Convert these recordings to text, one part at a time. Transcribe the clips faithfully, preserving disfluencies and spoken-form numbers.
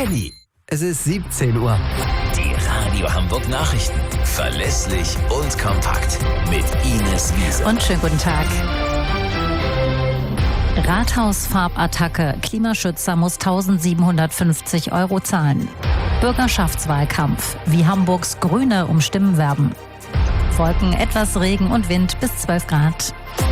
Henny, es ist siebzehn Uhr. Die Radio Hamburg Nachrichten. Verlässlich und kompakt. Mit Ines Wiese. Und schönen guten Tag. Rathausfarbattacke. Klimaschützer muss eintausendsiebenhundertfünfzig Euro zahlen. Bürgerschaftswahlkampf. Wie Hamburgs Grüne um Stimmen werben. Wolken, etwas Regen und Wind bis zwölf Grad.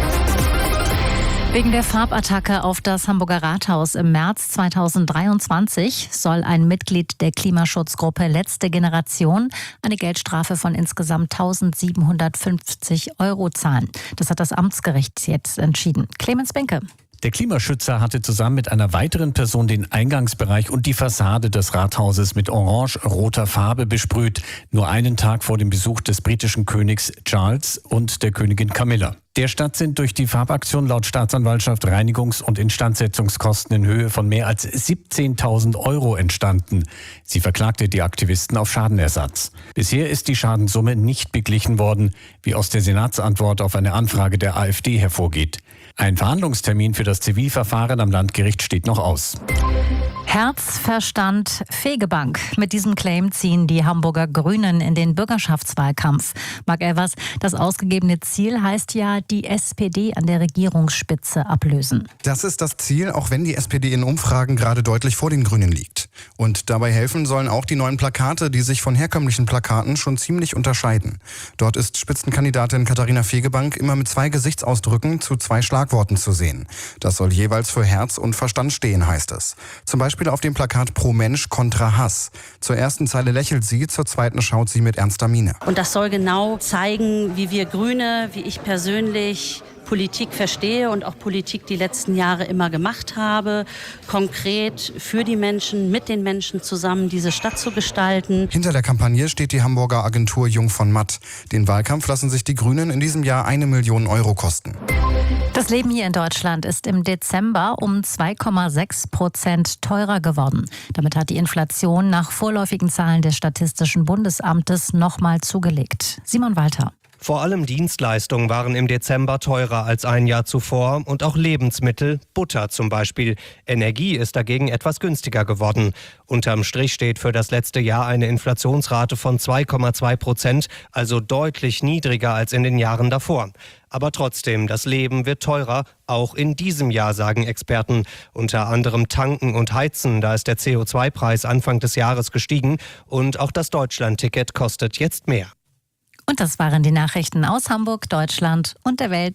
Wegen der Farbattacke auf das Hamburger Rathaus im März zweitausenddreiundzwanzig soll ein Mitglied der Klimaschutzgruppe Letzte Generation eine Geldstrafe von insgesamt eintausendsiebenhundertfünfzig Euro zahlen. Das hat das Amtsgericht jetzt entschieden. Clemens Binke. Der Klimaschützer hatte zusammen mit einer weiteren Person den Eingangsbereich und die Fassade des Rathauses mit orange-roter Farbe besprüht. Nur einen Tag vor dem Besuch des britischen Königs Charles und der Königin Camilla. Der Stadt sind durch die Farbaktion laut Staatsanwaltschaft Reinigungs- und Instandsetzungskosten in Höhe von mehr als siebzehntausend Euro entstanden. Sie verklagte die Aktivisten auf Schadenersatz. Bisher ist die Schadenssumme nicht beglichen worden, wie aus der Senatsantwort auf eine Anfrage der AfD hervorgeht. Ein Verhandlungstermin für das Zivilverfahren am Landgericht steht noch aus. Herz, Verstand, Fegebank. Mit diesem Claim ziehen die Hamburger Grünen in den Bürgerschaftswahlkampf. Marc Elvers, das ausgegebene Ziel heißt ja, die S P D an der Regierungsspitze ablösen. Das ist das Ziel, auch wenn die S P D in Umfragen gerade deutlich vor den Grünen liegt. Und dabei helfen sollen auch die neuen Plakate, die sich von herkömmlichen Plakaten schon ziemlich unterscheiden. Dort ist Spitzenkandidatin Katharina Fegebank immer mit zwei Gesichtsausdrücken zu zwei Schlagworten zu sehen. Das soll jeweils für Herz und Verstand stehen, heißt es. Zum Beispiel auf dem Plakat Pro Mensch kontra Hass. Zur ersten Zeile lächelt sie, zur zweiten schaut sie mit ernster Miene. Und das soll genau zeigen, wie wir Grüne, wie ich persönlich Politik verstehe und auch Politik die letzten Jahre immer gemacht habe, konkret für die Menschen, mit den Menschen zusammen diese Stadt zu gestalten. Hinter der Kampagne steht die Hamburger Agentur Jung von Matt. Den Wahlkampf lassen sich die Grünen in diesem Jahr eine Million Euro kosten. Das Leben hier in Deutschland ist im Dezember um zwei Komma sechs Prozent teurer geworden. Damit hat die Inflation nach vorläufigen Zahlen des Statistischen Bundesamtes nochmal zugelegt. Simon Walter. Vor allem Dienstleistungen waren im Dezember teurer als ein Jahr zuvor und auch Lebensmittel, Butter zum Beispiel. Energie ist dagegen etwas günstiger geworden. Unterm Strich steht für das letzte Jahr eine Inflationsrate von zwei Komma zwei Prozent, also deutlich niedriger als in den Jahren davor. Aber trotzdem, das Leben wird teurer, auch in diesem Jahr, sagen Experten. Unter anderem Tanken und Heizen, da ist der C O zwei Preis Anfang des Jahres gestiegen und auch das Deutschlandticket kostet jetzt mehr. Und das waren die Nachrichten aus Hamburg, Deutschland und der Welt.